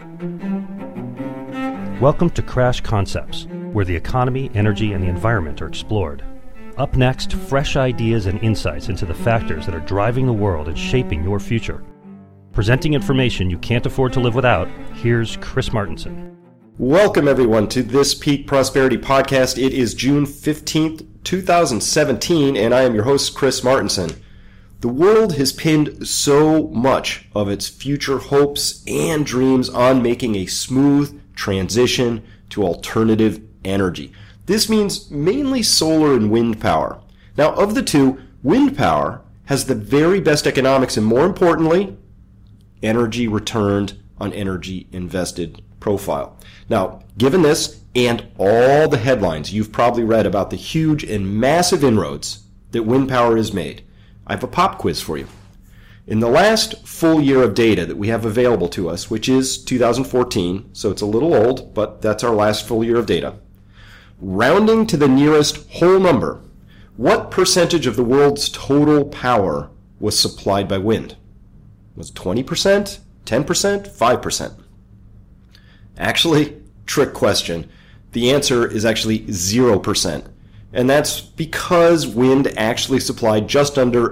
Welcome to Crash Concepts, where the economy, energy, and the environment are explored. Up next, fresh ideas and insights into the factors that are driving the world and shaping your future. Presenting information you can't afford to live without, here's Chris Martenson. Welcome, everyone, to this Peak Prosperity Podcast. It is June 15th, 2017, and I am your host, Chris Martenson. The world has pinned so much of its future hopes and dreams on making a smooth transition to alternative energy. This means mainly solar and wind power. Now, of the two, wind power has the very best economics and, more importantly, energy returned on energy invested profile. Now, given this and all the headlines you've probably read about the huge and massive inroads that wind power has made, I have a pop quiz for you. In the last full year of data that we have available to us, which is 2014, so it's a little old, but that's our last full year of data, rounding to the nearest whole number, what percentage of the world's total power was supplied by wind? Was it 20%, 10%, 5%? Actually, trick question. The answer is actually 0%. And that's because wind actually supplied just under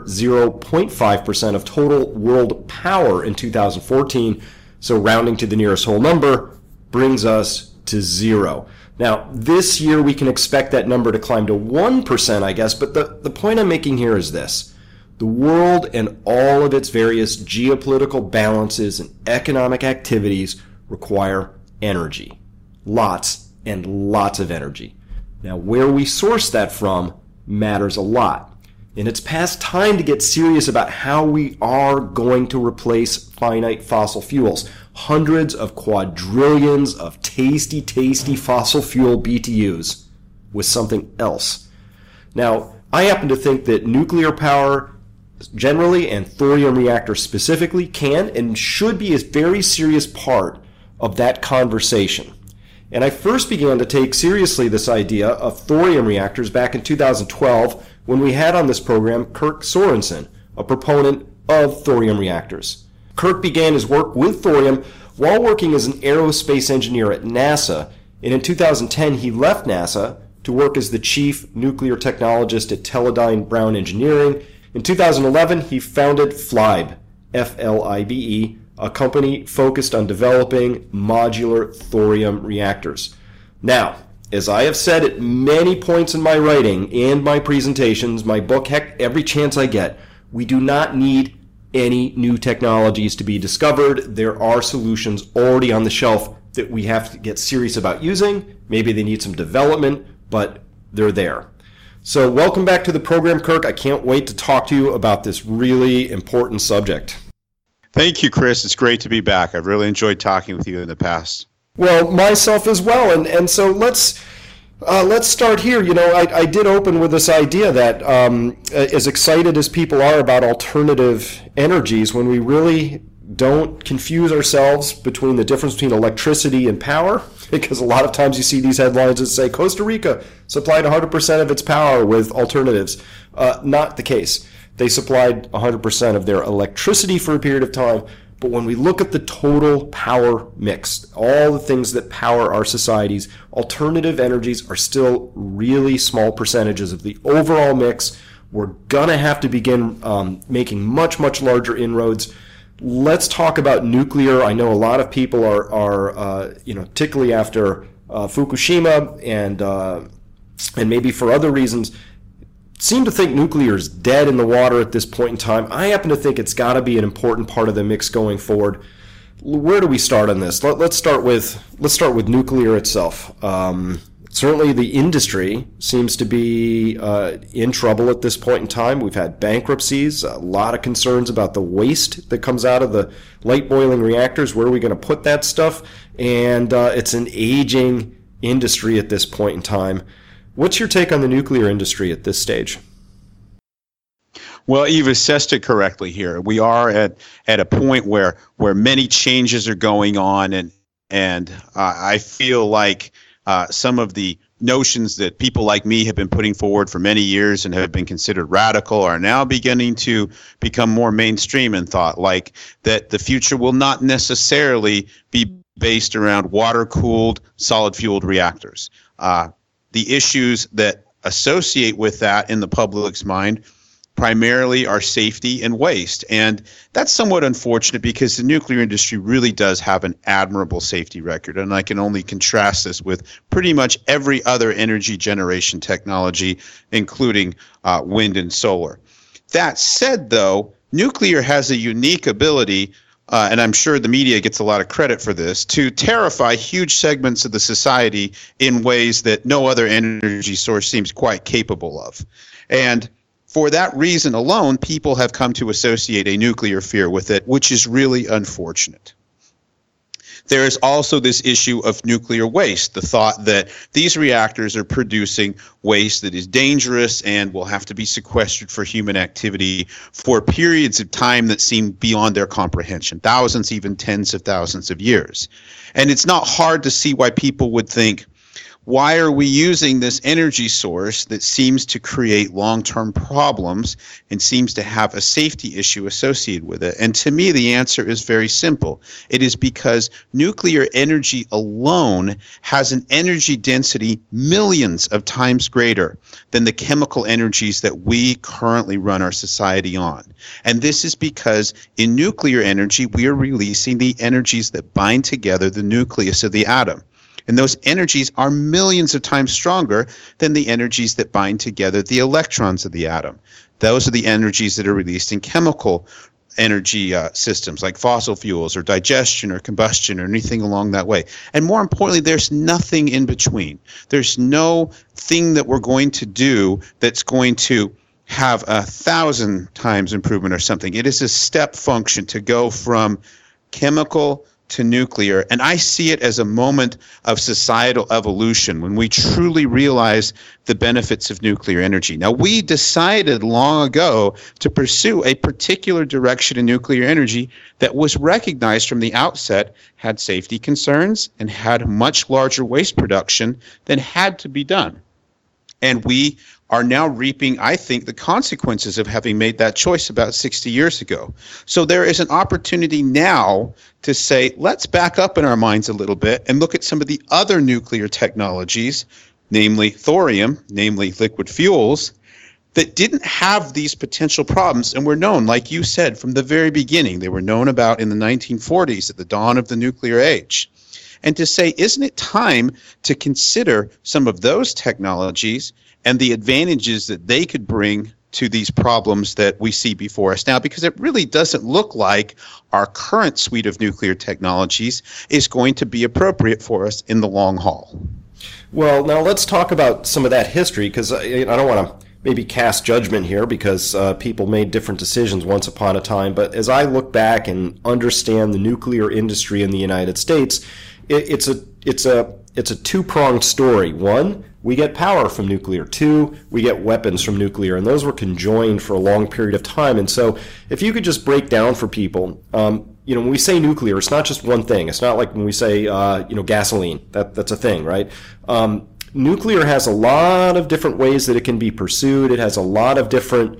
0.5% of total world power in 2014. So rounding to the nearest whole number brings us to 0. Now, this year we can expect that number to climb to 1%, I guess. But the point I'm making here is this. The world and all of its various geopolitical balances and economic activities require energy. Lots and lots of energy. Now, where we source that from matters a lot. And it's past time to get serious about how we are going to replace finite fossil fuels. Hundreds of quadrillions of tasty fossil fuel BTUs with something else. Now, I happen to think that nuclear power generally and thorium reactors specifically can and should be a very serious part of that conversation. And I first began to take seriously this idea of thorium reactors back in 2012 when we had on this program Kirk Sorensen, a proponent of thorium reactors. Kirk began his work with thorium while working as an aerospace engineer at NASA, and in 2010 he left NASA to work as the chief nuclear technologist at Teledyne Brown Engineering. In 2011 he founded FLIBE, F-L-I-B-E, a company focused on developing modular thorium reactors. Now, as I have said at many points in my writing and my presentations, my book, heck, every chance I get, we do not need any new technologies to be discovered. There are solutions already on the shelf that we have to get serious about using. Maybe they need some development, but they're there. So welcome back to the program, Kirk. I can't wait to talk to you about this really important subject. Thank you, Chris. It's great to be back. I've really enjoyed talking with you in the past. Well, myself as well. And so let's start here. You know, I did open with this idea that as excited as people are about alternative energies, when we really don't confuse ourselves between the difference between electricity and power, because a lot of times you see these headlines that say Costa Rica supplied 100% of its power with alternatives. Not the case. They supplied 100% of their electricity for a period of time. But when we look at the total power mix, all the things that power our societies, alternative energies are still really small percentages of the overall mix. We're going to have to begin making much larger inroads. Let's talk about nuclear. I know a lot of people are particularly after Fukushima and maybe for other reasons, seem to think nuclear is dead in the water at this point in time. I happen to think it's got to be an important part of the mix going forward. Where do we start on this? Let's start with nuclear itself. Certainly the industry seems to be in trouble at this point in time. We've had bankruptcies, a lot of concerns about the waste that comes out of the light boiling reactors. Where are we going to put that stuff? And it's an aging industry at this point in time. What's your take on the nuclear industry at this stage? Well, you've assessed it correctly here. We are at a point where many changes are going on, and I feel like some of the notions that people like me have been putting forward for many years and have been considered radical are now beginning to become more mainstream in thought, like that the future will not necessarily be based around water-cooled, solid-fueled reactors. The issues that associate with that in the public's mind primarily are safety and waste. And that's somewhat unfortunate because the nuclear industry really does have an admirable safety record. And I can only contrast this with pretty much every other energy generation technology, including wind and solar. That said, though, nuclear has a unique ability, and I'm sure the media gets a lot of credit for this, to terrify huge segments of the society in ways that no other energy source seems quite capable of. And for that reason alone, people have come to associate a nuclear fear with it, which is really unfortunate. There is also this issue of nuclear waste, the thought that these reactors are producing waste that is dangerous and will have to be sequestered for human activity for periods of time that seem beyond their comprehension, thousands, even tens of thousands of years. And it's not hard to see why people would think, why are we using this energy source that seems to create long-term problems and seems to have a safety issue associated with it? And to me, the answer is very simple. It is because nuclear energy alone has an energy density millions of times greater than the chemical energies that we currently run our society on. And this is because in nuclear energy, we are releasing the energies that bind together the nucleus of the atom. And those energies are millions of times stronger than the energies that bind together the electrons of the atom. Those are the energies that are released in chemical energy systems like fossil fuels or digestion or combustion or anything along that way. And more importantly, there's nothing in between. There's no thing that we're going to do that's going to have 1,000 times improvement or something. It is a step function to go from chemical to nuclear, and I see it as a moment of societal evolution when we truly realize the benefits of nuclear energy. Now, we decided long ago to pursue a particular direction in nuclear energy that was recognized from the outset had safety concerns and had much larger waste production than had to be done. And we are now reaping, I think, the consequences of having made that choice about 60 years ago. So there is an opportunity now to say, let's back up in our minds a little bit and look at some of the other nuclear technologies, namely thorium, namely liquid fuels, that didn't have these potential problems and were known, like you said, from the very beginning. They were known about in the 1940s at the dawn of the nuclear age. And to say, isn't it time to consider some of those technologies and the advantages that they could bring to these problems that we see before us now? Because it really doesn't look like our current suite of nuclear technologies is going to be appropriate for us in the long haul. Well, now let's talk about some of that history, because I don't want to maybe cast judgment here because people made different decisions once upon a time. But as I look back and understand the nuclear industry in the United States, it's a two-pronged story. One, we get power from nuclear. Two, we get weapons from nuclear. And those were conjoined for a long period of time. And so if you could just break down for people, when we say nuclear, it's not just one thing. It's not like when we say, gasoline. That's a thing, right? Nuclear has a lot of different ways that it can be pursued. It has a lot of different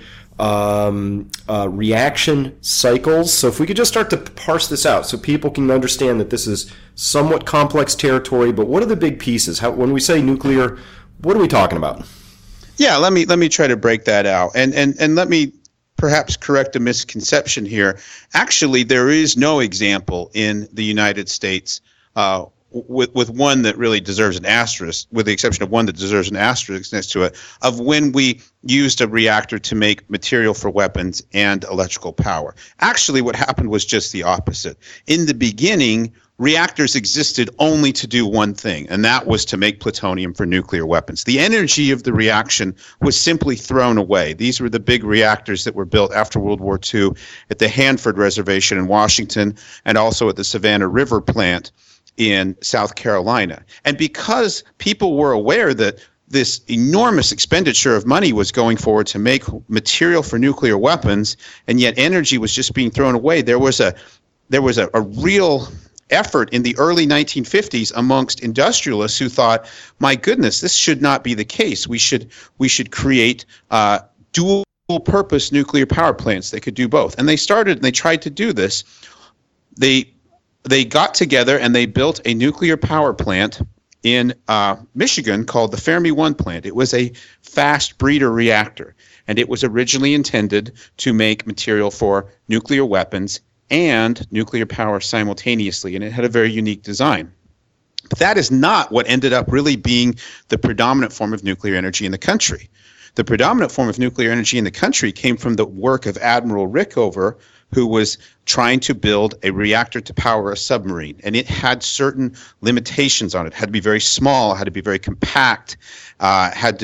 reaction cycles. So if we could just start to parse this out so people can understand that this is somewhat complex territory, but what are the big pieces? When we say nuclear, what are we talking about? Yeah, let me try to break that out. And let me perhaps correct a misconception here. Actually, there is no example in the United States with one that really deserves an asterisk, with the exception of one that deserves an asterisk next to it, of when we used a reactor to make material for weapons and electrical power. Actually, what happened was just the opposite. In the beginning, reactors existed only to do one thing, and that was to make plutonium for nuclear weapons. The energy of the reaction was simply thrown away. These were the big reactors that were built after World War II at the Hanford Reservation in Washington and also at the Savannah River plant in South Carolina. And because people were aware that this enormous expenditure of money was going forward to make material for nuclear weapons, and yet energy was just being thrown away, there was a real effort in the early 1950s amongst industrialists who thought, my goodness, this should not be the case. We should create dual purpose nuclear power plants that could do both. And they tried to do this. They they got together and they built a nuclear power plant in Michigan called the Fermi 1 plant. It was a fast breeder reactor, and it was originally intended to make material for nuclear weapons and nuclear power simultaneously, and it had a very unique design. But that is not what ended up really being the predominant form of nuclear energy in the country. The predominant form of nuclear energy in the country came from the work of Admiral Rickover, who was trying to build a reactor to power a submarine. And it had certain limitations on it. It had to be very small, had to be very compact, had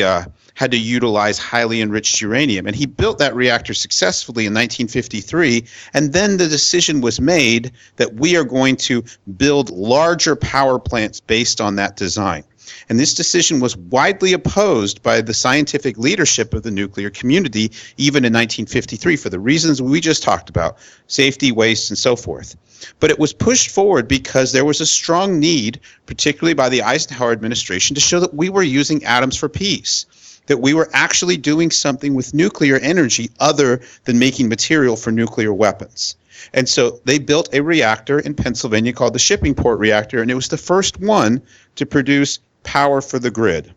to utilize highly enriched uranium. And he built that reactor successfully in 1953. And then the decision was made that we are going to build larger power plants based on that design. And this decision was widely opposed by the scientific leadership of the nuclear community, even in 1953, for the reasons we just talked about, safety, waste, and so forth. But it was pushed forward because there was a strong need, particularly by the Eisenhower administration, to show that we were using atoms for peace, that we were actually doing something with nuclear energy other than making material for nuclear weapons. And so they built a reactor in Pennsylvania called the Shippingport reactor, and it was the first one to produce power for the grid.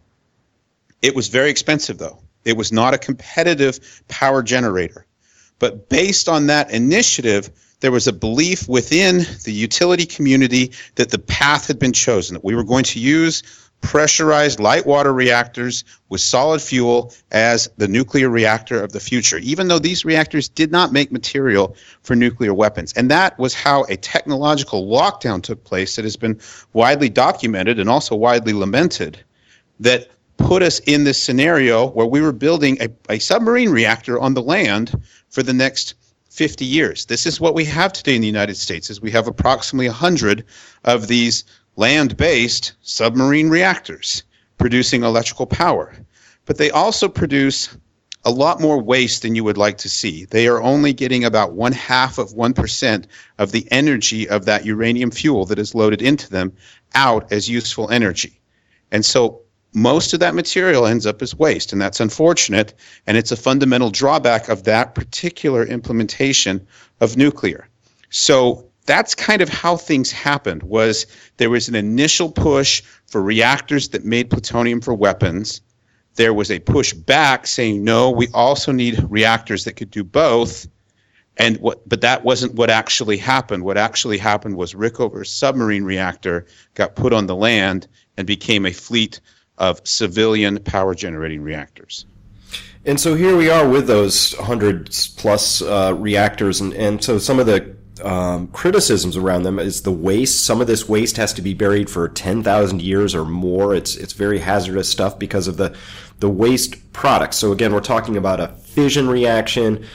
It was very expensive, though. It was not a competitive power generator. But based on that initiative, there was a belief within the utility community that the path had been chosen, that we were going to use pressurized light water reactors with solid fuel as the nuclear reactor of the future, even though these reactors did not make material for nuclear weapons. And that was how a technological lockdown took place that has been widely documented and also widely lamented, that put us in this scenario where we were building a submarine reactor on the land for the next 50 years. This is what we have today in the United States, is we have approximately 100 of these land-based submarine reactors producing electrical power. But they also produce a lot more waste than you would like to see. They are only getting about 0.5% of the energy of that uranium fuel that is loaded into them out as useful energy. And so most of that material ends up as waste, and that's unfortunate, and it's a fundamental drawback of that particular implementation of nuclear. So that's kind of how things happened. Was there was an initial push for reactors that made plutonium for weapons. There was a push back saying, no, we also need reactors that could do both. But that wasn't what actually happened. What actually happened was Rickover's submarine reactor got put on the land and became a fleet of civilian power generating reactors. And so here we are with those 100 plus reactors, and so some of the criticisms around them is the waste. Some of this waste has to be buried for 10,000 years or more. It's very hazardous stuff because of the waste products. So again, we're talking about a fission reaction,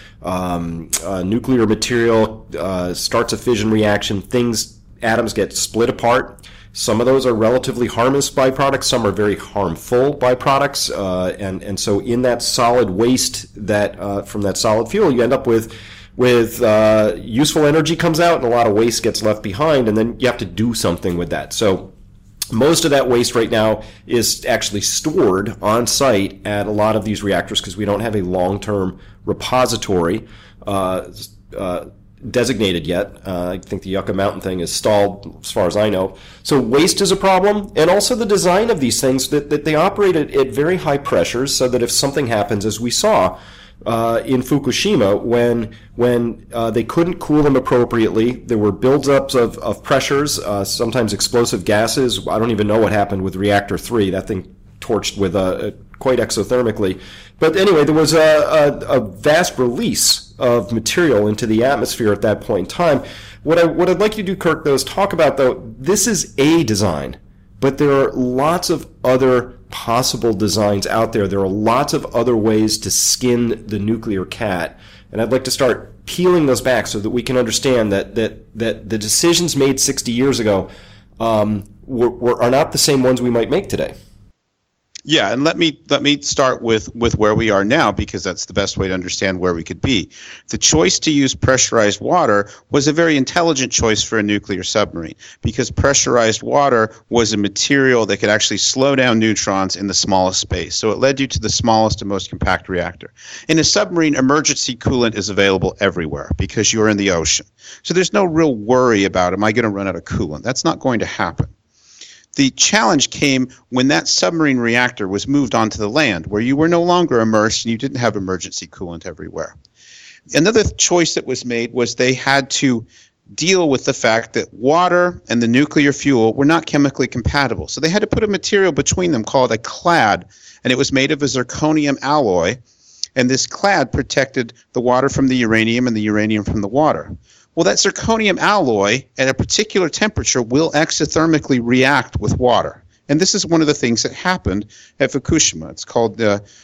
nuclear material starts a fission reaction. Atoms get split apart. Some of those are relatively harmless byproducts. Some are very harmful byproducts. And so in that solid waste that from that solid fuel, you end up with useful energy comes out and a lot of waste gets left behind, and then you have to do something with that. So most of that waste right now is actually stored on site at a lot of these reactors because we don't have a long-term repository designated yet. I think the Yucca Mountain thing is stalled as far as I know. So waste is a problem, and also the design of these things, that they operate at very high pressures so that if something happens, as we saw in Fukushima, when they couldn't cool them appropriately, there were buildups of pressures, sometimes explosive gases. I don't even know what happened with Reactor 3. That thing torched with quite exothermically. But anyway, there was a vast release of material into the atmosphere at that point in time. What I'd like you to do, Kirk, though, is talk about, though, this is a design, but there are lots of other possible designs out there. There are lots of other ways to skin the nuclear cat. And I'd like to start peeling those back so that we can understand that the decisions made 60 years ago are not the same ones we might make today. Yeah, and let me start with where we are now, because that's the best way to understand where we could be. The choice to use pressurized water was a very intelligent choice for a nuclear submarine, because pressurized water was a material that could actually slow down neutrons in the smallest space. So it led you to the smallest and most compact reactor. In a submarine, emergency coolant is available everywhere because you're in the ocean. So there's no real worry about, am I going to run out of coolant? That's not going to happen. The challenge came when that submarine reactor was moved onto the land, where you were no longer immersed and you didn't have emergency coolant everywhere. Another choice that was made was they had to deal with the fact that water and the nuclear fuel were not chemically compatible. So they had to put a material between them called a clad, and it was made of a zirconium alloy, and this clad protected the water from the uranium and the uranium from the water. Well, that zirconium alloy at a particular temperature will exothermically react with water. And this is one of the things that happened at Fukushima. It's called,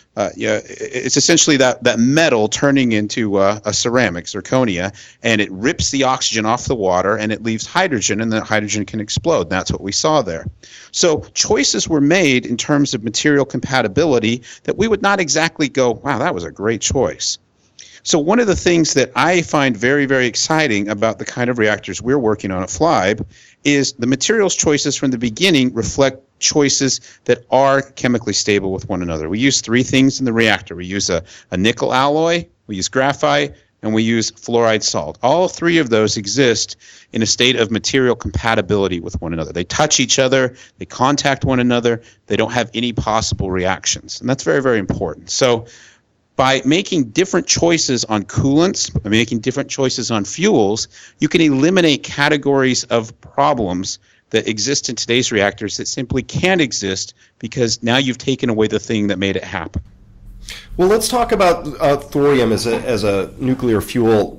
it's essentially that metal turning into a ceramic, zirconia, and it rips the oxygen off the water and it leaves hydrogen, and that hydrogen can explode. And that's what we saw there. So choices were made in terms of material compatibility that we would not exactly go, wow, that was a great choice. So one of the things that I find very, very exciting about the kind of reactors we're working on at FLIBE is the materials choices from the beginning reflect choices that are chemically stable with one another. We use three things in the reactor. We use a nickel alloy, we use graphite, and we use fluoride salt. All three of those exist in a state of material compatibility with one another. They touch each other, they contact one another, they don't have any possible reactions. And that's very, very important. So by making different choices on coolants, by making different choices on fuels, you can eliminate categories of problems that exist in today's reactors that simply can't exist because now you've taken away the thing that made it happen. Well, let's talk about thorium as a nuclear fuel,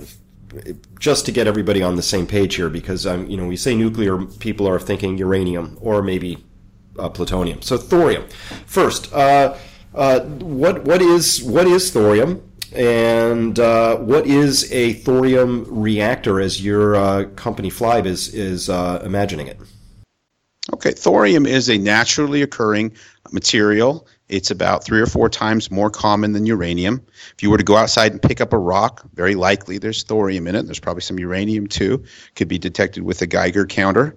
just to get everybody on the same page here, because we say nuclear, people are thinking uranium or maybe plutonium. So thorium. First, what is thorium, and what is a thorium reactor as your company FLIBE is imagining it? Okay, thorium is a naturally occurring material. It's about 3 or 4 times more common than uranium. If you were to go outside and pick up a rock, very likely there's thorium in it. There's probably some uranium too. Could be detected with a Geiger counter.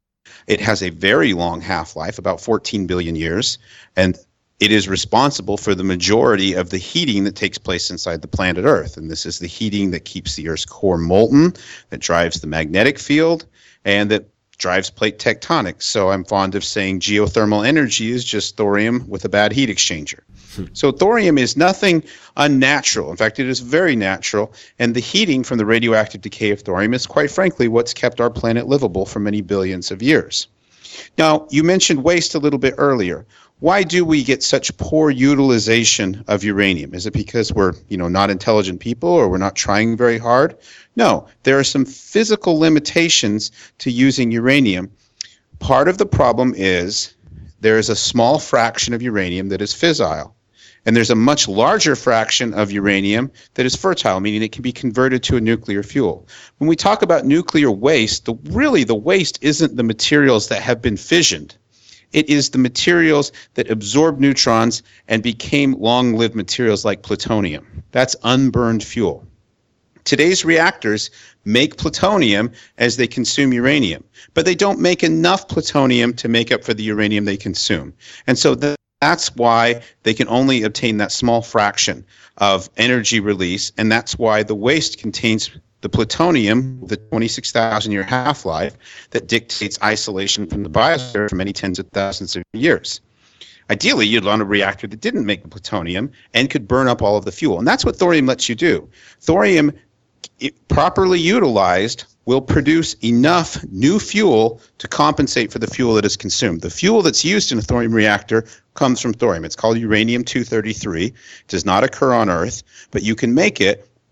It has a very long half-life, about 14 billion years, and it is responsible for the majority of the heating that takes place inside the planet Earth. And this is the heating that keeps the Earth's core molten, that drives the magnetic field, and that drives plate tectonics. So I'm fond of saying geothermal energy is just thorium with a bad heat exchanger. So thorium is nothing unnatural. In fact, it is very natural. And the heating from the radioactive decay of thorium is, quite frankly, what's kept our planet livable for many billions of years. Now, you mentioned waste a little bit earlier. Why do we get such poor utilization of uranium? Is it because we're, not intelligent people, or we're not trying very hard? No, there are some physical limitations to using uranium. Part of the problem is there is a small fraction of uranium that is fissile, and there's a much larger fraction of uranium that is fertile, meaning it can be converted to a nuclear fuel. When we talk about nuclear waste, the waste isn't the materials that have been fissioned. It is the materials that absorb neutrons and became long-lived materials like plutonium. That's unburned fuel. Today's reactors make plutonium as they consume uranium, but they don't make enough plutonium to make up for the uranium they consume. And so that's why they can only obtain that small fraction of energy release, and that's why the waste contains the plutonium, the 26,000-year half-life, that dictates isolation from the biosphere for many tens of thousands of years. Ideally, you'd want a reactor that didn't make the plutonium and could burn up all of the fuel. And that's what thorium lets you do. Thorium, properly utilized, will produce enough new fuel to compensate for the fuel that is consumed. The fuel that's used in a thorium reactor comes from thorium. It's called uranium-233. It does not occur on Earth, but you can make it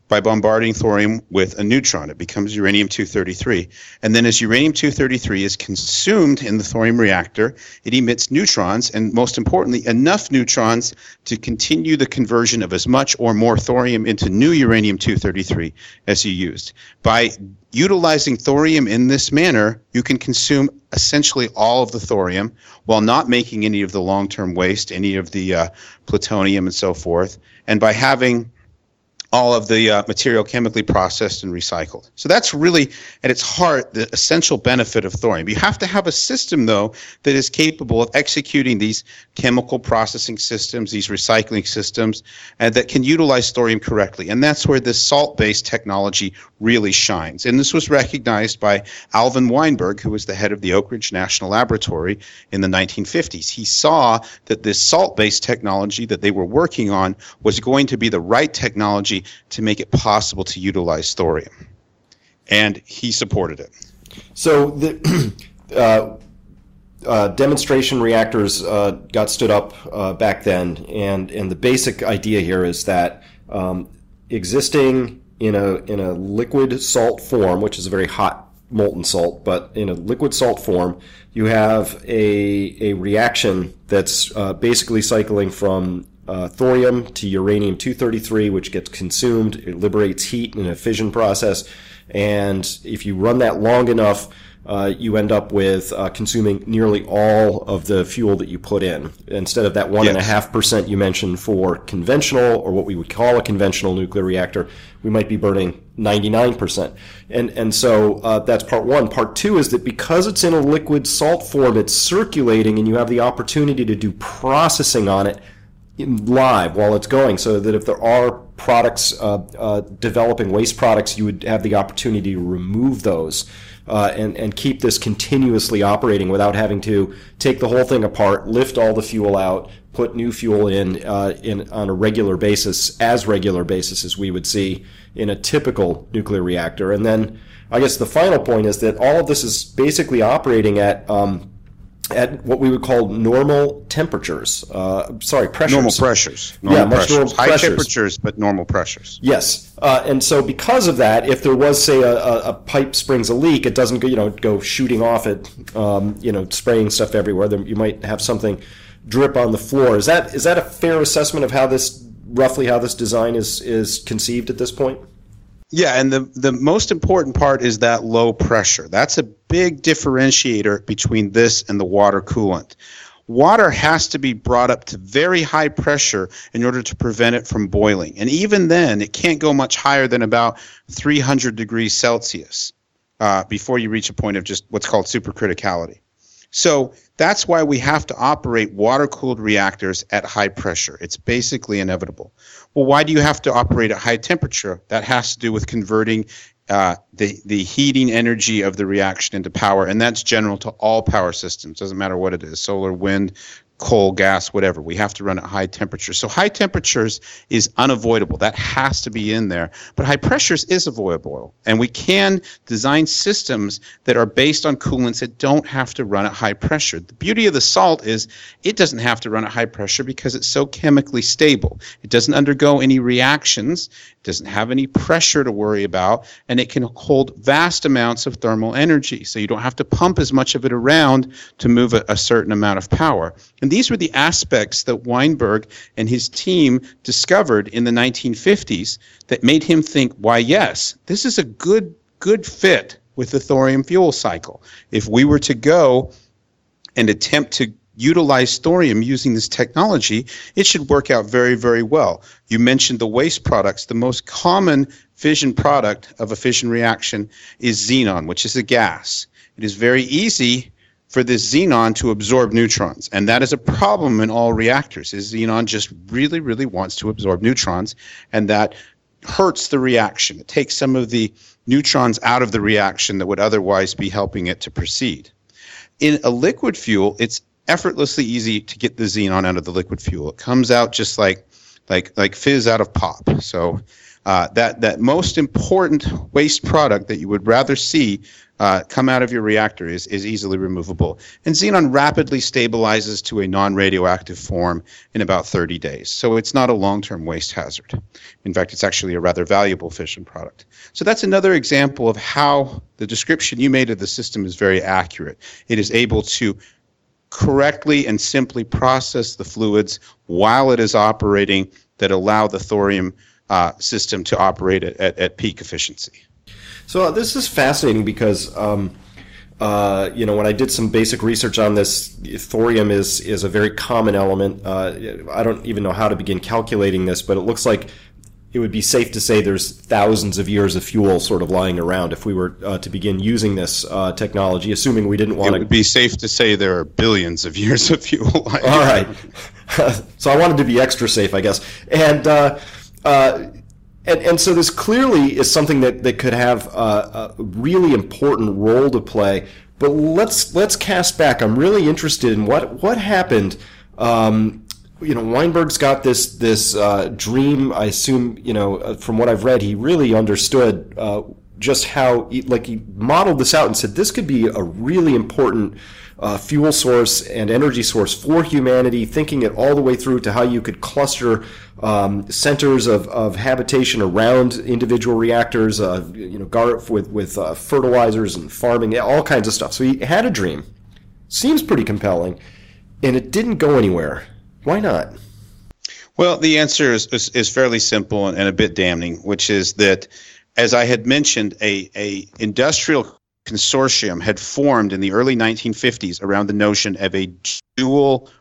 by bombarding thorium with a neutron. It becomes uranium-233. And then as uranium-233 is consumed in the thorium reactor, it emits neutrons, and most importantly, enough neutrons to continue the conversion of as much or more thorium into new uranium-233 as you used. By utilizing thorium in this manner, you can consume essentially all of the thorium while not making any of the long-term waste, any of the plutonium and so forth. And by having all of the material chemically processed and recycled. So that's really, at its heart, the essential benefit of thorium. You have to have a system, though, that is capable of executing these chemical processing systems, these recycling systems, and that can utilize thorium correctly. And that's where this salt-based technology really shines. And this was recognized by Alvin Weinberg, who was the head of the Oak Ridge National Laboratory in the 1950s. He saw that this salt-based technology that they were working on was going to be the right technology to make it possible to utilize thorium. And he supported it. So the demonstration reactors got stood up back then, and the basic idea here is that existing in a liquid salt form, which is a very hot molten salt, but in a liquid salt form, you have a reaction that's basically cycling from thorium to uranium-233, which gets consumed. It liberates heat in a fission process. And if you run that long enough, you end up with consuming nearly all of the fuel that you put in. Instead of that 1.5% you mentioned for conventional, or what we would call a conventional nuclear reactor, we might be burning 99%. And so that's part one. Part two is that because it's in a liquid salt form, it's circulating, and you have the opportunity to do processing on it live while it's going, so that if there are products developing waste products, you would have the opportunity to remove those and keep this continuously operating without having to take the whole thing apart, lift all the fuel out, put new fuel in on a regular basis as we would see in a typical nuclear reactor. And then I guess the final point is that all of this is basically operating at what we would call normal temperatures. Pressures. Normal pressures. Normal pressures. High temperatures, but normal pressures. Yes. And so because of that, if there was, say, a pipe springs a leak, it doesn't go shooting off at, spraying stuff everywhere. You might have something drip on the floor. Is that a fair assessment of how this design is conceived at this point? Yeah, and the most important part is that low pressure. That's a big differentiator between this and the water coolant. Water has to be brought up to very high pressure in order to prevent it from boiling. And even then, it can't go much higher than about 300 degrees Celsius before you reach a point of just what's called supercriticality. So that's why we have to operate water-cooled reactors at high pressure. It's basically inevitable. Well, why do you have to operate at high temperature? That has to do with converting the heating energy of the reaction into power, and that's general to all power systems. Doesn't matter what it is, solar, wind, coal, gas, whatever. We have to run at high temperatures. So high temperatures is unavoidable. That has to be in there. But high pressures is avoidable. And we can design systems that are based on coolants that don't have to run at high pressure. The beauty of the salt is it doesn't have to run at high pressure because it's so chemically stable. It doesn't undergo any reactions. It doesn't have any pressure to worry about. And it can hold vast amounts of thermal energy. So you don't have to pump as much of it around to move a certain amount of power. And these were the aspects that Weinberg and his team discovered in the 1950s that made him think, why, yes, this is a good fit with the thorium fuel cycle. If we were to go and attempt to utilize thorium using this technology, it should work out very, very well. You mentioned the waste products. The most common fission product of a fission reaction is xenon, which is a gas. It is very easy for this xenon to absorb neutrons. And that is a problem in all reactors, is xenon just really, really wants to absorb neutrons, and that hurts the reaction. It takes some of the neutrons out of the reaction that would otherwise be helping it to proceed. In a liquid fuel, it's effortlessly easy to get the xenon out of the liquid fuel. It comes out just like fizz out of pop. So that most important waste product that you would rather see come out of your reactor is easily removable. And xenon rapidly stabilizes to a non-radioactive form in about 30 days. So it's not a long-term waste hazard. In fact, it's actually a rather valuable fission product. So that's another example of how the description you made of the system is very accurate. It is able to correctly and simply process the fluids while it is operating that allow the thorium system to operate at peak efficiency. So this is fascinating because, when I did some basic research on this, thorium is a very common element. I don't even know how to begin calculating this, but it looks like it would be safe to say there's thousands of years of fuel sort of lying around if we were to begin using this technology, assuming we didn't want to. It would be safe to say there are billions of years of fuel lying All around. right. So I wanted to be extra safe, I guess. And so this clearly is something that could have a really important role to play. But let's cast back. I'm really interested in what happened. Weinberg's got this dream. I assume, from what I've read, he really understood just how he modeled this out and said this could be a really important fuel source and energy source for humanity, thinking it all the way through to how you could cluster centers of habitation around individual reactors, with fertilizers and farming, all kinds of stuff. So he had a dream. Seems pretty compelling, and it didn't go anywhere. Why not? Well, the answer is fairly simple and a bit damning, which is that, as I had mentioned, a industrial consortium had formed in the early 1950s around the notion of a dual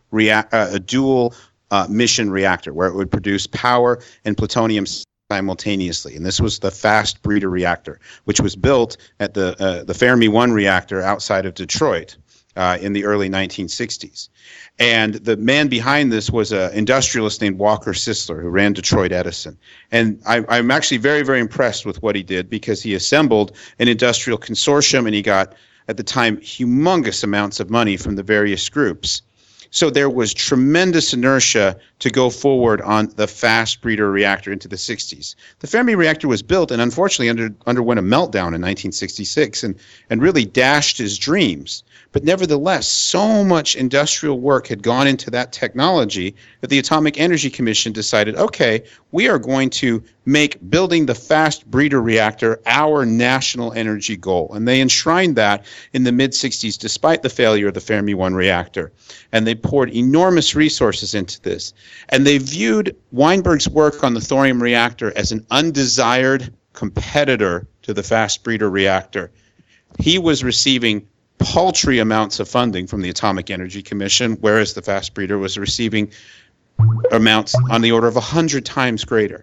mission reactor, where it would produce power and plutonium simultaneously. And this was the fast breeder reactor, which was built at the Fermi 1 reactor outside of Detroit in the early 1960s. And the man behind this was an industrialist named Walker Sisler, who ran Detroit Edison. And I'm actually very, very impressed with what he did, because he assembled an industrial consortium, and he got, at the time, humongous amounts of money from the various groups. So there was tremendous inertia to go forward on the fast breeder reactor into the 60s. The Fermi reactor was built and unfortunately underwent a meltdown in 1966 and really dashed his dreams. But nevertheless, so much industrial work had gone into that technology that the Atomic Energy Commission decided, okay, we are going to make building the fast breeder reactor our national energy goal. And they enshrined that in the mid-60s despite the failure of the Fermi 1 reactor. And they poured enormous resources into this. And they viewed Weinberg's work on the thorium reactor as an undesired competitor to the fast breeder reactor. He was receiving paltry amounts of funding from the Atomic Energy Commission, whereas the fast breeder was receiving amounts on the order of 100 times greater.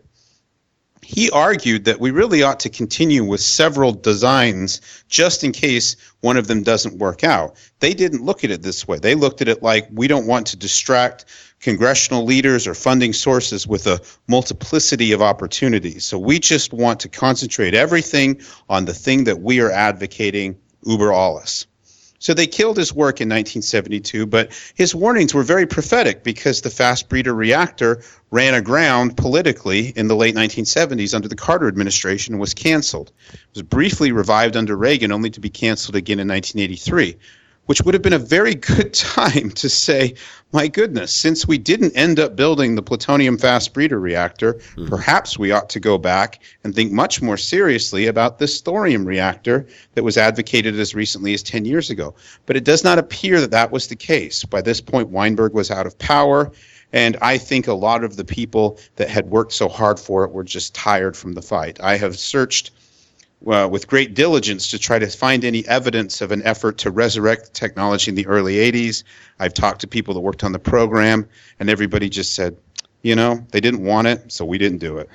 He argued that we really ought to continue with several designs just in case one of them doesn't work out. They didn't look at it this way. They looked at it like, we don't want to distract congressional leaders or funding sources with a multiplicity of opportunities. So we just want to concentrate everything on the thing that we are advocating, uber alles. So they killed his work in 1972, but his warnings were very prophetic, because the fast breeder reactor ran aground politically in the late 1970s under the Carter administration and was canceled. It was briefly revived under Reagan, only to be canceled again in 1983, which would have been a very good time to say, my goodness, since we didn't end up building the plutonium fast breeder reactor, perhaps we ought to go back and think much more seriously about this thorium reactor that was advocated as recently as 10 years ago. But it does not appear that that was the case. By this point, Weinberg was out of power, and I think a lot of the people that had worked so hard for it were just tired from the fight. I have searched with great diligence to try to find any evidence of an effort to resurrect the technology in the early 80s. I've talked to people that worked on the program, and everybody just said, they didn't want it, so we didn't do it.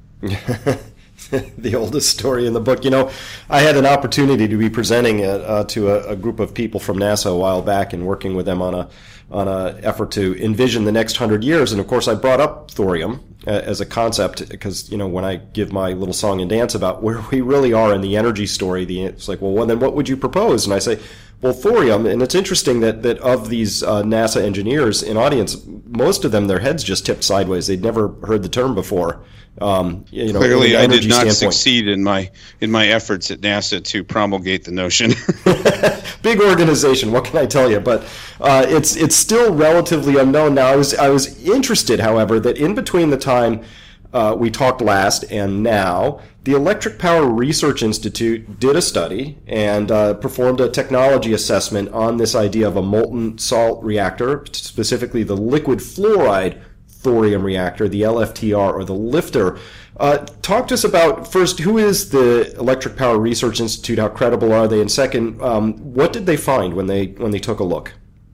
The oldest story in the book. I had an opportunity to be presenting to a group of people from NASA a while back and working with them on a effort to envision the next 100 years. And of course, I brought up thorium as a concept because, when I give my little song and dance about where we really are in the energy story, it's like, well, then what would you propose? And I say, Well, thorium, and it's interesting that of these NASA engineers in audience, most of them, their heads just tipped sideways. They'd never heard the term before. Clearly, I did not succeed in my efforts at NASA to promulgate the notion. Big organization, what can I tell you? But it's still relatively unknown now. I was interested, however, that in between the time we talked last and now, the Electric Power Research Institute did a study and performed a technology assessment on this idea of a molten salt reactor, specifically the liquid fluoride thorium reactor, the LFTR, or the LIFTR. Talk to us about, first, who is the Electric Power Research Institute? How credible are they? And second, what did they find when they took a look?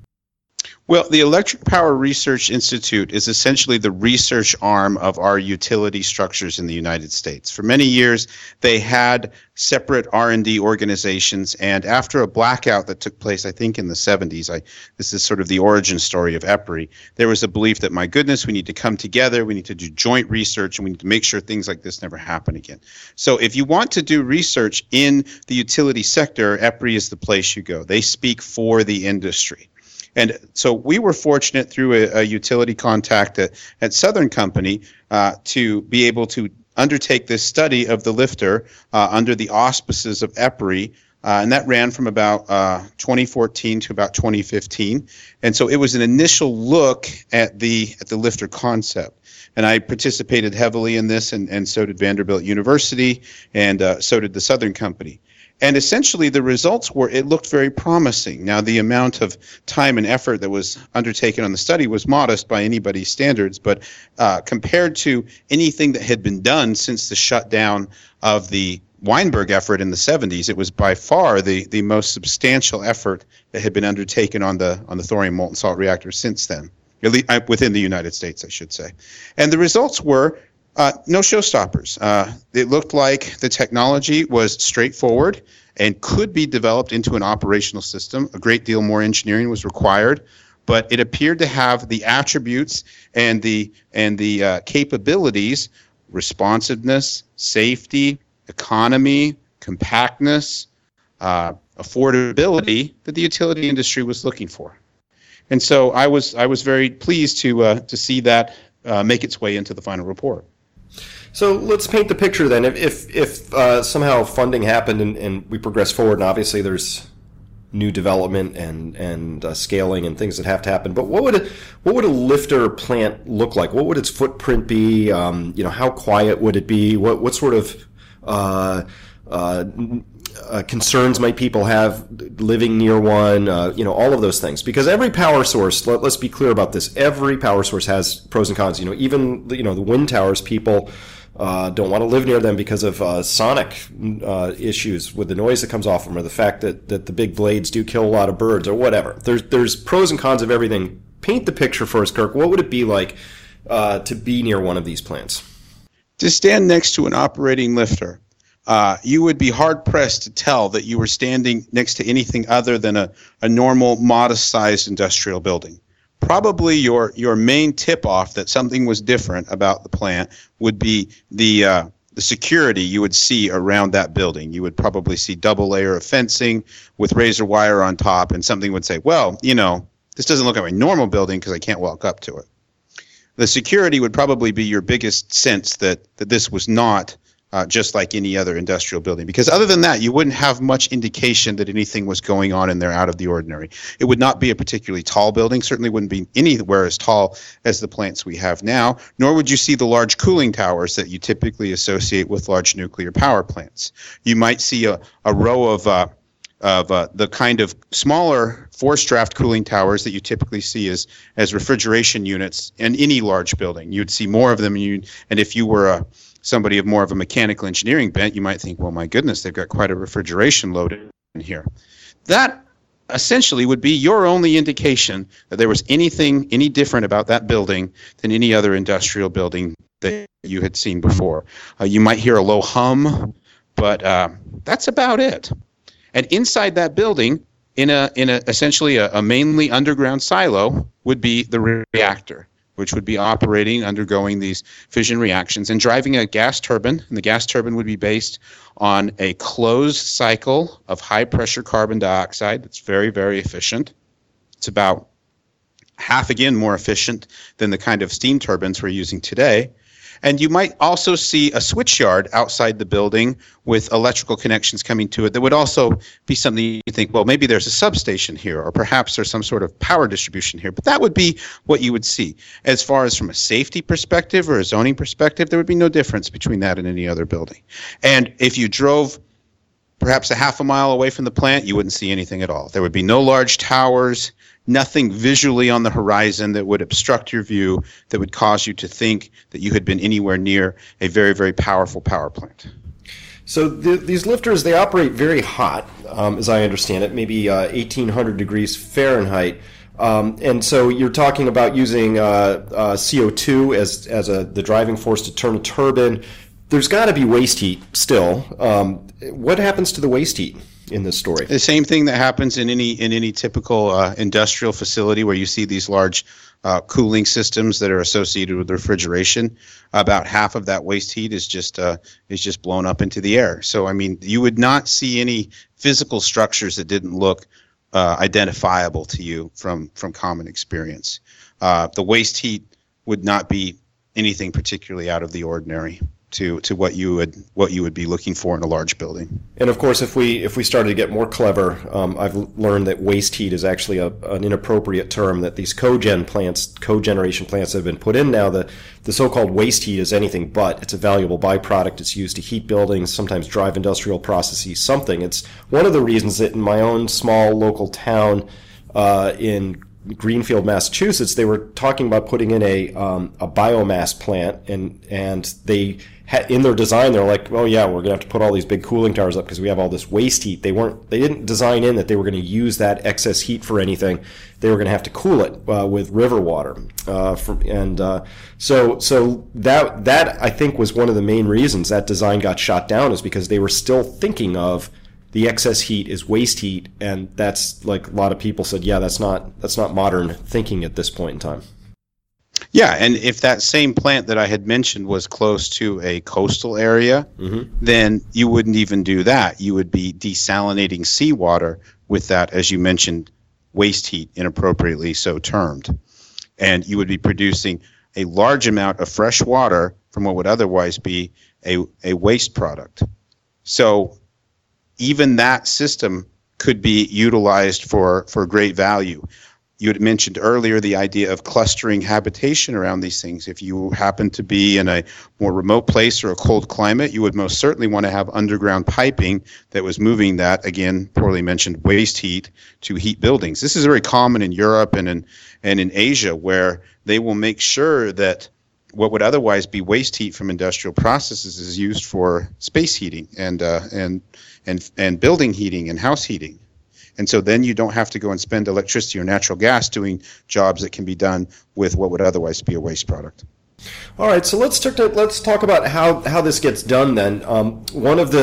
Well, the Electric Power Research Institute is essentially the research arm of our utility structures in the United States. For many years, they had separate R&D organizations, and after a blackout that took place, I think, in the 70s, this is sort of the origin story of EPRI, there was a belief that, my goodness, we need to come together, we need to do joint research, and we need to make sure things like this never happen again. So if you want to do research in the utility sector, EPRI is the place you go. They speak for the industry. And so we were fortunate through a utility contact at Southern Company to be able to undertake this study of the LIFTR under the auspices of EPRI, and that ran from about 2014 to about 2015. And so it was an initial look at the LIFTR concept. And I participated heavily in this, and so did Vanderbilt University, and so did the Southern Company. And essentially, the results were, it looked very promising. Now, the amount of time and effort that was undertaken on the study was modest by anybody's standards, but compared to anything that had been done since the shutdown of the Weinberg effort in the 70s, it was by far the most substantial effort that had been undertaken on the thorium molten salt reactor since then, at least within the United States, I should say. And the results were no showstoppers. It looked like the technology was straightforward and could be developed into an operational system. A great deal more engineering was required, but it appeared to have the attributes and the capabilities, responsiveness, safety, economy, compactness, affordability that the utility industry was looking for. And so I was very pleased to see that make its way into the final report. So let's paint the picture then. If somehow funding happened and we progress forward, and obviously there's new development and scaling and things that have to happen, but what would a LIFTR plant look like? What would its footprint be? How quiet would it be? What sort of concerns might people have living near one? All of those things. Because every power source, let's be clear about this. Every power source has pros and cons. Even the wind towers, people don't want to live near them because of sonic issues with the noise that comes off them, or the fact that the big blades do kill a lot of birds, or whatever. There's pros and cons of everything. Paint the picture for us, Kirk. What would it be like to be near one of these plants? To stand next to an operating LIFTR, you would be hard-pressed to tell that you were standing next to anything other than a normal, modest-sized industrial building. Probably your main tip-off that something was different about the plant would be the security you would see around that building. You would probably see double layer of fencing with razor wire on top, and something would say, well, this doesn't look like a normal building because I can't walk up to it. The security would probably be your biggest sense that this was not just like any other industrial building. Because other than that, you wouldn't have much indication that anything was going on in there out of the ordinary. It would not be a particularly tall building, certainly wouldn't be anywhere as tall as the plants we have now, nor would you see the large cooling towers that you typically associate with large nuclear power plants. You might see a row of the kind of smaller forced draft cooling towers that you typically see as refrigeration units in any large building. You'd see more of them, and if you were somebody of more of a mechanical engineering bent, you might think, well, my goodness, they've got quite a refrigeration load in here. That essentially would be your only indication that there was anything any different about that building than any other industrial building that you had seen before. You might hear a low hum, but that's about it. And inside that building, in a essentially a mainly underground silo, would be the reactor. which would be operating, undergoing these fission reactions, and driving a gas turbine. And the gas turbine would be based on a closed cycle of high-pressure carbon dioxide that's very, very efficient. It's about half, again, more efficient than the kind of steam turbines we're using today. And you might also see a switch yard outside the building with electrical connections coming to it. That would also be something you think, well, maybe there's a substation here, or perhaps there's some sort of power distribution here. But that would be what you would see. As far as from a safety perspective or a zoning perspective, there would be no difference between that and any other building. And if you drove perhaps a half a mile away from the plant, you wouldn't see anything at all. There would be no large towers, nothing visually on the horizon that would obstruct your view, that would cause you to think that you had been anywhere near a very, very powerful power plant. So these lifters, they operate very hot, as I understand it, maybe 1,800 degrees Fahrenheit. And so you're talking about using CO2 as the driving force to turn a turbine. There's got to be waste heat still. What happens to the waste heat in this story? The same thing that happens in any typical industrial facility where you see these large cooling systems that are associated with refrigeration. About half of that waste heat is just blown up into the air. So I mean, you would not see any physical structures that didn't look identifiable to you from common experience. The waste heat would not be anything particularly out of the ordinary to what you would be looking for in a large building. And of course, if we started to get more clever, I've learned that waste heat is actually an inappropriate term, that these cogeneration plants that have been put in now, the so-called waste heat is anything but. It's a valuable byproduct. It's used to heat buildings, sometimes drive industrial processes, something. It's one of the reasons that in my own small local town in Greenfield, Massachusetts, they were talking about putting in a biomass plant, and they had, in their design, they're like, oh yeah, we're gonna have to put all these big cooling towers up because we have all this waste heat. They didn't design in that they were going to use that excess heat for anything. They were going to have to cool it with river water, so that I think was one of the main reasons that design got shot down, is because they were still thinking of the excess heat is waste heat, and that's, like, a lot of people said, yeah, that's not modern thinking at this point in time. Yeah, and if that same plant that I had mentioned was close to a coastal area, then you wouldn't even do that. You would be desalinating seawater with that, as you mentioned, waste heat, inappropriately so termed. And you would be producing a large amount of fresh water from what would otherwise be a waste product. So even that system could be utilized for great value. You had mentioned earlier the idea of clustering habitation around these things. If you happen to be in a more remote place or a cold climate, you would most certainly want to have underground piping that was moving that, again, poorly mentioned, waste heat to heat buildings. This is very common in Europe and in Asia, where they will make sure that what would otherwise be waste heat from industrial processes is used for space heating and building heating and house heating. And so then you don't have to go and spend electricity or natural gas doing jobs that can be done with what would otherwise be a waste product. All right, so let's talk about how this gets done then. One of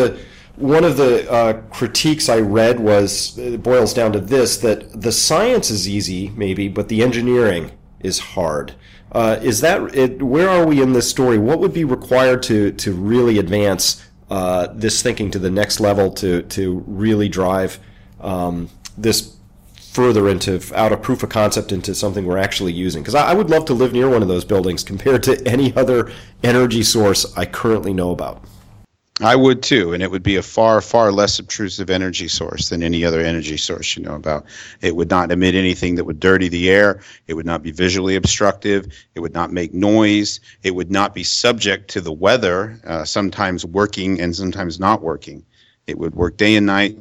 the critiques I read boils down to this, that the science is easy maybe, but the engineering is hard. Is that it? Where are we in this story? What would be required to really advance this thinking to the next level, to really drive this further out of proof of concept into something we're actually using? Because I would love to live near one of those buildings compared to any other energy source I currently know about. I would too, and it would be a far, far less obtrusive energy source than any other energy source you know about. It would not emit anything that would dirty the air. It would not be visually obstructive. It would not make noise. It would not be subject to the weather, sometimes working and sometimes not working. It would work day and night,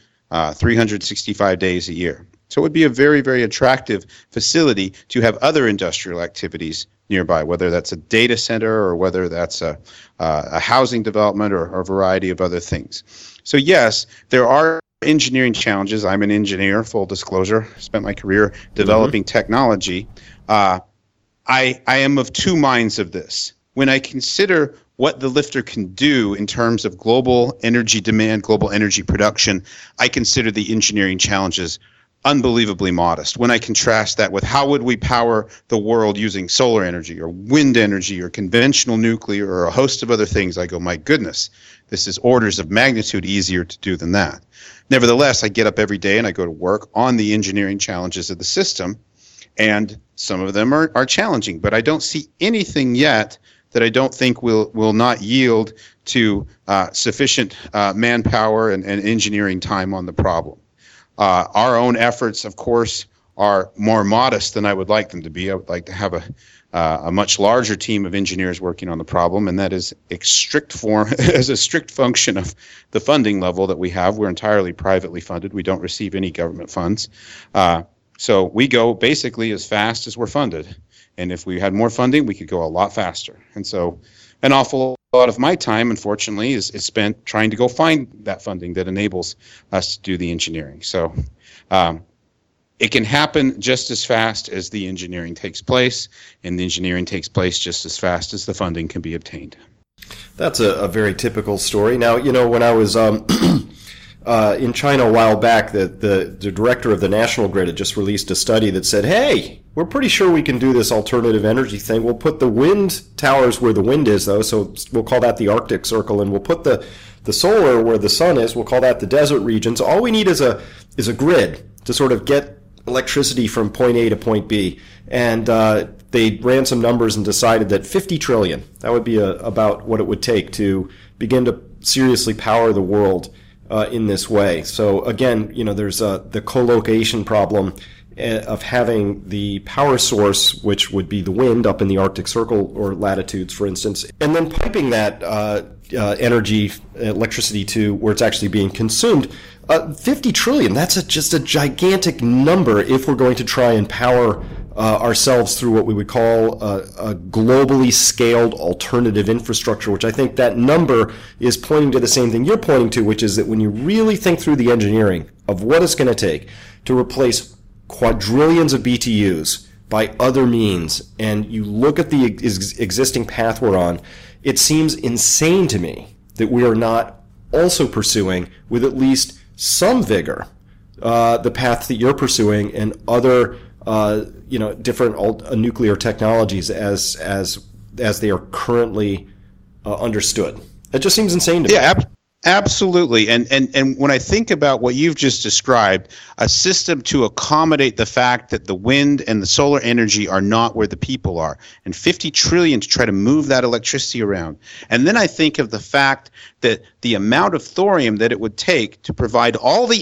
365 days a year. So it would be a very, very attractive facility to have other industrial activities nearby, whether that's a data center or whether that's a housing development or a variety of other things. So yes, there are engineering challenges. I'm an engineer, full disclosure. Spent my career developing technology. I am of two minds of this. When I consider what the lifter can do in terms of global energy demand, global energy production, I consider the engineering challenges unbelievably modest. When I contrast that with how would we power the world using solar energy or wind energy or conventional nuclear or a host of other things, I go, my goodness, this is orders of magnitude easier to do than that. Nevertheless, I get up every day and I go to work on the engineering challenges of the system, and some of them are challenging, but I don't see anything yet that I don't think will not yield to sufficient manpower and engineering time on the problem. Our own efforts, of course, are more modest than I would like them to be. I would like to have a much larger team of engineers working on the problem, and that is as a strict function of the funding level that we have. We're entirely privately funded. We don't receive any government funds. So we go basically as fast as we're funded. And if we had more funding, we could go a lot faster. And so an awful lot of my time, unfortunately, is spent trying to go find that funding that enables us to do the engineering. So it can happen just as fast as the engineering takes place, and the engineering takes place just as fast as the funding can be obtained. That's a very typical story. Now, when I was in China a while back, the director of the National Grid had just released a study that said, hey, we're pretty sure we can do this alternative energy thing. We'll put the wind towers where the wind is, though, so we'll call that the Arctic Circle, and we'll put the solar where the sun is. We'll call that the desert regions. All we need is a grid to sort of get electricity from point A to point B. And they ran some numbers and decided that 50 trillion, that would be about what it would take to begin to seriously power the world in this way. So again, there's the co-location problem of having the power source, which would be the wind up in the Arctic Circle or latitudes, for instance, and then piping that electricity to where it's actually being consumed. 50 trillion, that's just a gigantic number if we're going to try and power ourselves through what we would call a globally scaled alternative infrastructure, which I think that number is pointing to the same thing you're pointing to, which is that when you really think through the engineering of what it's going to take to replace quadrillions of BTUs by other means, and you look at the existing path we're on, it seems insane to me that we are not also pursuing with at least some vigor the path that you're pursuing and other different nuclear technologies as they are currently understood. It just seems insane to me. Yeah, absolutely. And when I think about what you've just described, a system to accommodate the fact that the wind and the solar energy are not where the people are, and 50 trillion to try to move that electricity around. And then I think of the fact that the amount of thorium that it would take to provide all of the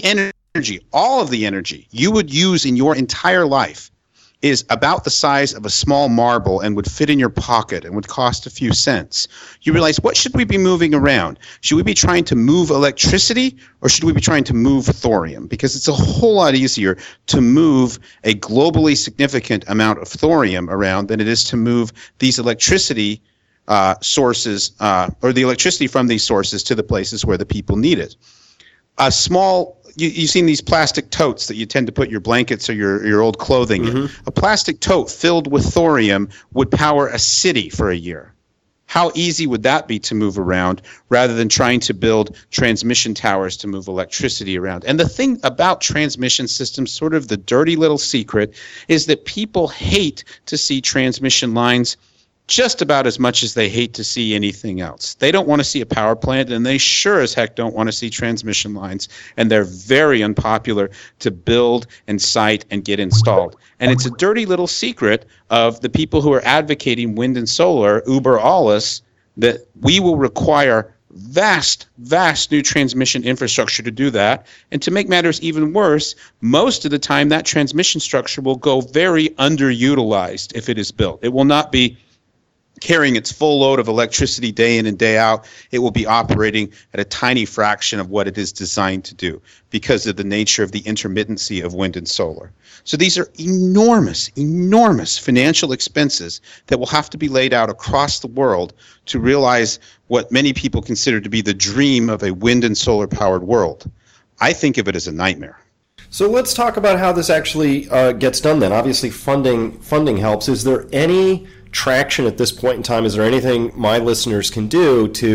energy you would use in your entire life is about the size of a small marble and would fit in your pocket and would cost a few cents. You realize, what should we be moving around? Should we be trying to move electricity, or should we be trying to move thorium? Because it's a whole lot easier to move a globally significant amount of thorium around than it is to move these electricity sources or the electricity from these sources to the places where the people need it. A small you've seen these plastic totes that you tend to put your blankets or your old clothing in. A plastic tote filled with thorium would power a city for a year. How easy would that be to move around rather than trying to build transmission towers to move electricity around? And the thing about transmission systems, sort of the dirty little secret, is that people hate to see transmission lines just about as much as they hate to see anything else. They don't want to see a power plant, and they sure as heck don't want to see transmission lines, and they're very unpopular to build and site and get installed. And it's a dirty little secret of the people who are advocating wind and solar, uber alles, that we will require vast new transmission infrastructure to do that. And to make matters even worse, most of the time that transmission structure will go very underutilized if it is built. It will not be carrying its full load of electricity day in and day out. It will be operating at a tiny fraction of what it is designed to do because of the nature of the intermittency of wind and solar. So these are enormous financial expenses that will have to be laid out across the world to realize what many people consider to be the dream of a wind and solar powered world. I think of it as a nightmare. So let's talk about how this actually gets done then. Obviously funding helps. Is there any traction at this point in time? Is there anything my listeners can do to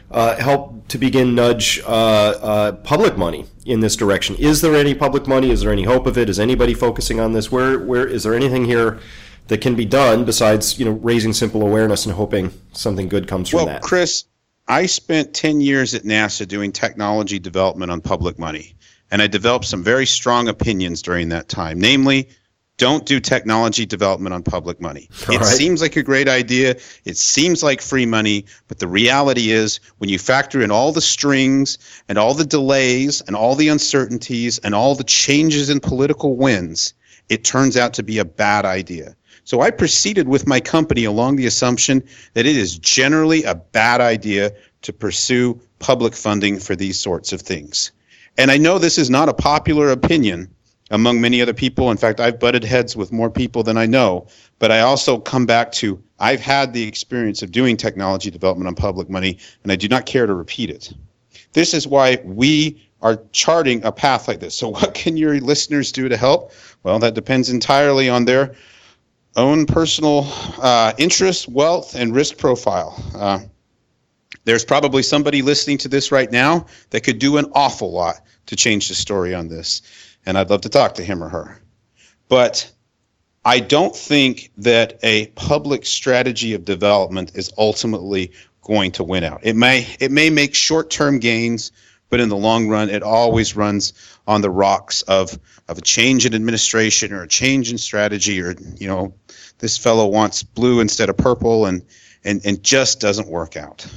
help to begin nudge public money in this direction? Is there any public money? Is there any hope of it? Is anybody focusing on this? Where is there anything here that can be done besides raising simple awareness and hoping something good comes from that? Well, Chris, I spent 10 years at NASA doing technology development on public money, and I developed some very strong opinions during that time. Namely, don't do technology development on public money. It seems like a great idea. It seems like free money, but the reality is when you factor in all the strings and all the delays and all the uncertainties and all the changes in political winds, it turns out to be a bad idea. So I proceeded with my company along the assumption that it is generally a bad idea to pursue public funding for these sorts of things. And I know this is not a popular opinion among many other people. In fact, I've butted heads with more people than I know. But I also come back to I've had the experience of doing technology development on public money, and I do not care to repeat it. This is why we are charting a path like this. So what can your listeners do to help? Well, that depends entirely on their own personal interest, wealth, and risk profile. There's probably somebody listening to this right now that could do an awful lot to change the story on this, and I'd love to talk to him or her. But I don't think that a public strategy of development is ultimately going to win out. It may make short-term gains, but in the long run, it always runs on the rocks of a change in administration or a change in strategy, or this fellow wants blue instead of purple, and just doesn't work out.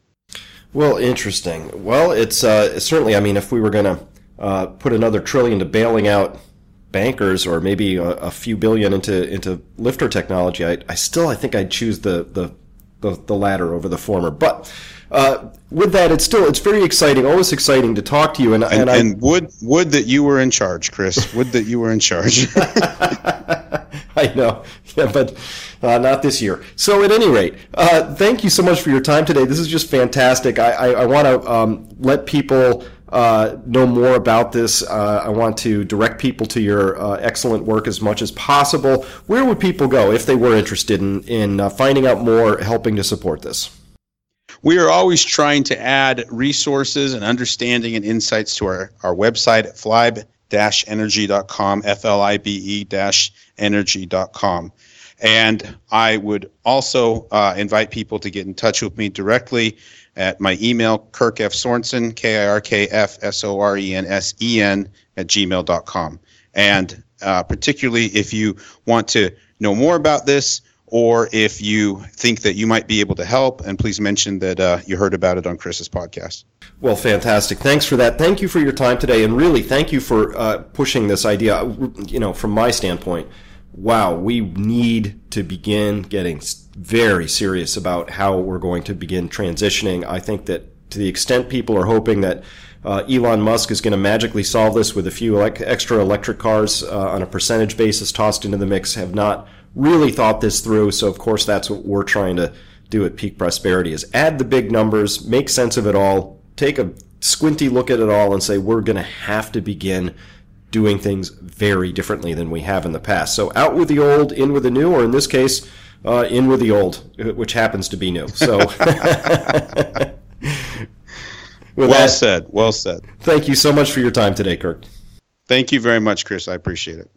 Well, interesting. Well, it's certainly, if we were going to put another $1 trillion to bailing out bankers, or maybe a few billion into lifter technology, I think I'd choose the latter over the former. But with that, it's very exciting, always exciting to talk to you. And would that you were in charge, Chris. Would that you were in charge. I know, yeah, but not this year. So at any rate, thank you so much for your time today. This is just fantastic. I want to let people know more about this. I want to direct people to your excellent work as much as possible. Where would people go if they were interested in finding out more, helping to support this? We are always trying to add resources and understanding and insights to our website at flibe-energy.com, FLIBE-energy.com. And I would also invite people to get in touch with me directly at my email, Kirk F. Sorensen, KIRKFSORENSEN @gmail.com. And particularly if you want to know more about this, or if you think that you might be able to help, and please mention that you heard about it on Chris's podcast. Well, fantastic. Thanks for that. Thank you for your time today, and really thank you for pushing this idea. From my standpoint, wow, we need to begin getting very serious about how we're going to begin transitioning. I think that to the extent people are hoping that Elon Musk is going to magically solve this with a few extra electric cars on a percentage basis tossed into the mix, have not really thought this through. So of course that's what we're trying to do at Peak Prosperity, is add the big numbers, make sense of it all, take a squinty look at it all, and say we're going to have to begin doing things very differently than we have in the past. So out with the old, in with the new, or in this case, in with the old, which happens to be new. So well said. Thank you so much for your time today, Kirk. Thank you very much, Chris. I appreciate it.